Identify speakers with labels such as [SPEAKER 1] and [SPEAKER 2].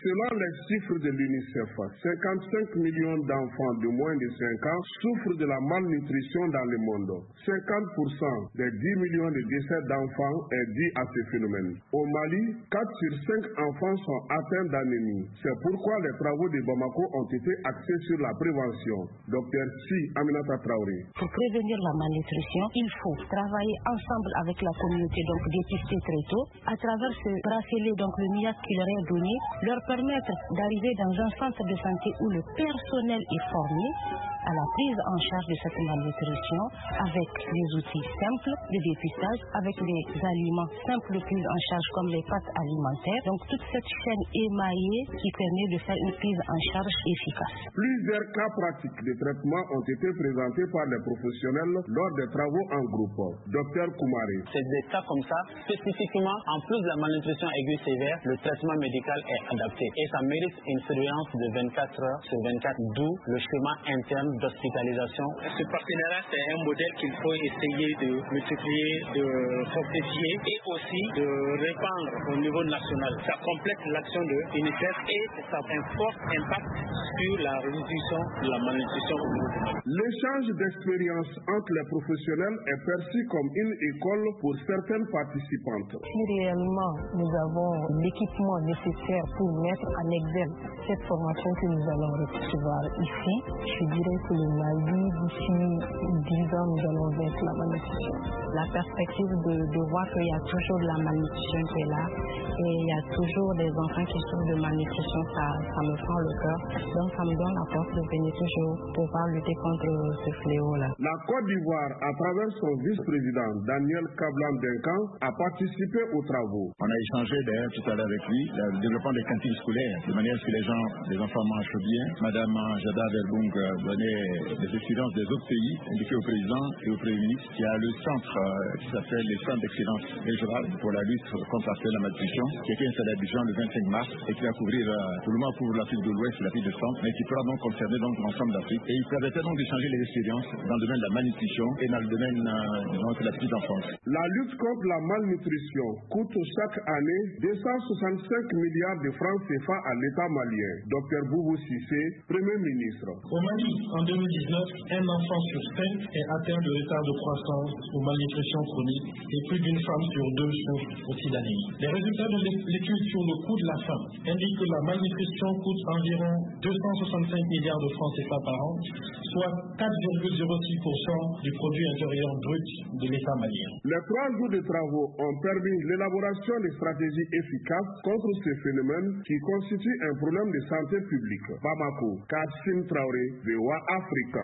[SPEAKER 1] Selon les chiffres de l'UNICEF, 55 millions d'enfants de moins de 5 ans souffrent de la malnutrition dans le monde. 50% des 10 millions de décès d'enfants est dû à ce phénomène. Au Mali, 4 sur 5 enfants sont atteints d'anémie. C'est pourquoi les travaux de Bamako ont été axés sur la prévention. Dr Si Aminata Traoré.
[SPEAKER 2] Pour prévenir la malnutrition, il faut travailler ensemble avec la communauté, donc dépister très tôt. À travers ce bracelet, donc le NIAS qui leur est donné, leur permettre d'arriver dans un centre de santé où le personnel est formé à la prise en charge de cette malnutrition avec des outils simples de dépistage, avec des aliments simples de prise en charge comme les pâtes alimentaires. Donc toute cette chaîne émaillée qui permet de faire une prise en charge efficace.
[SPEAKER 1] Plusieurs cas pratiques de traitement ont été présentés par les professionnels lors des travaux en groupe. Dr Koumari.
[SPEAKER 3] C'est des cas comme ça, spécifiquement, en plus de la malnutrition aiguë sévère, le traitement médical est adapté et ça mérite une surveillance de 24 heures sur 24, d'où le schéma interne d'hospitalisation.
[SPEAKER 4] Ce partenariat, c'est un modèle qu'il faut essayer de multiplier, de fortifier et aussi de répandre au niveau national. Ça complète l'action de l'UNICEF et ça a un fort impact sur la réduction de la malnutrition au niveau du monde.
[SPEAKER 1] L'échange d'expériences entre les professionnels est perçu comme une école pour certaines participantes.
[SPEAKER 2] Si réellement nous avons l'équipement nécessaire pour mettre en exergue cette formation que nous allons recevoir ici, je dirais que le Mali, d'ici 10 ans, nous allons vaincre la malnutrition. La perspective de voir qu'il y a toujours de la malnutrition qui est là et il y a toujours des enfants qui souffrent de malnutrition, ça me fend le cœur. Donc ça me donne la force de venir toujours pouvoir lutter contre ce fléau-là.
[SPEAKER 1] La Côte d'Ivoire, à travers son vice-président Daniel Kablan-Duncan, a participé aux travaux.
[SPEAKER 5] On a échangé d'ailleurs tout à l'heure avec lui le développement des cantines scolaires, de manière à ce que les enfants mangent bien. Madame Jada Verbung donnait des expériences des autres pays, indiquées au président et au Premier ministre. Il y a le centre qui s'appelle le Centre d'excellence régional pour la lutte contre la malnutrition, qui a été installé à Abidjan le 25 mars et qui va couvrir, pour le moment couvre l'Afrique de l'Ouest et l'Afrique du Centre, mais qui pourra donc concerner l'ensemble d'Afrique. Et il permettait donc d'échanger les expériences dans le domaine de la malnutrition et dans le domaine de la petite enfance.
[SPEAKER 1] La lutte contre la malnutrition coûte chaque année 265 milliards de francs CFA à l'État malien. Dr Boubou Cissé, Premier ministre.
[SPEAKER 6] Au Mali, en 2019, un enfant sur 5 est atteint de retard de croissance ou malnutrition chronique et plus d'une femme sur 2 souffre aussi d'anémie. Les résultats de l'étude sur le coût de la faim indiquent que la malnutrition coûte environ 265 milliards de francs CFA par an, soit 4,06% du produit intérieur brut de l'État malien.
[SPEAKER 1] Les 3 jours de travaux ont permis l'élaboration de stratégies efficaces contre ce phénomène qui constitue un problème de santé publique. Bamako, Kassim Traoré, VOA Afrique.